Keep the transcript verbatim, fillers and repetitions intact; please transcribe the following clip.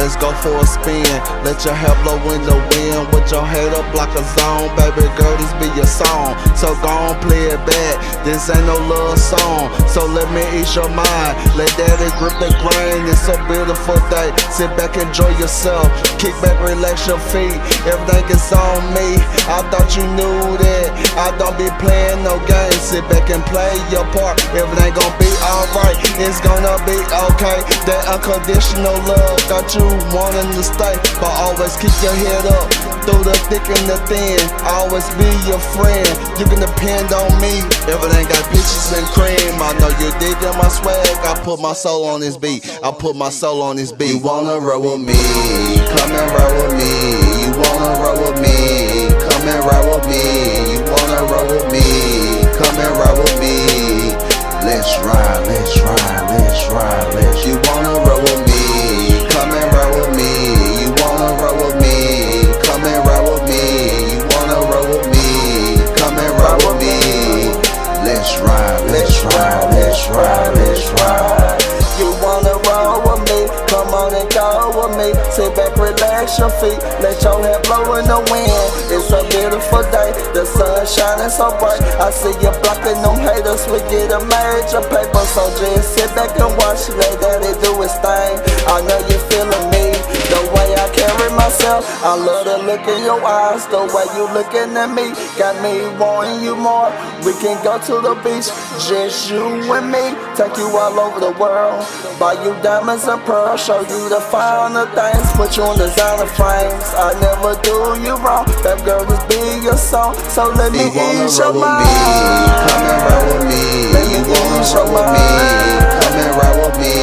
let's go for a spin. Let your hair blow in the wind with your head up like a zone. Baby girl, this be your song, so go on, play it back. This ain't no love song, so let me ease your mind. Let daddy grip the grain, it's a beautiful day. Sit back, enjoy yourself, kick back, relax your feet. Everything is on me, I thought you knew that. I don't be playing no games, sit back and play your part. Everything gon' be alright, it's gonna be okay. That unconditional love got you wanting to stay, but always keep your head up through the thick and the thin. I always be your friend, you can depend on me. Everything got peaches and cream, I know you digging my swag. I put my soul on this beat, I put my soul on this beat. You wanna roll with me, come and roll with me. You wanna roll with me, come and roll with me. You wanna roll with me, come and roll with me. Let's ride, let's ride, let's ride, let's. You wanna roll with me, come and roll with me. You wanna roll with me, come and roll with me. You wanna roll with me, come and roll with me. Let's ride, let's ride, let's ride, let's ride. You wanna roll with me, come on and go with me. Sit back, relax your feet, let your hair blow in the wind. It's a beautiful day, the sun shining so bright. I see you blocking them haters, we get a major paper. So just sit back and watch, let daddy do his thing. I know you feeling me, the way I carry myself. I love the look in your eyes, the way you looking at me. Got me wanting you more, we can go to the beach, just you and me. Take you all over the world, buy you diamonds and pearls, show you the finer things, put you in designer frames. I never do you wrong, that girl just be your song. So let me ease your mind. Come and roll with me. Let me ease your mind. Come and roll with me.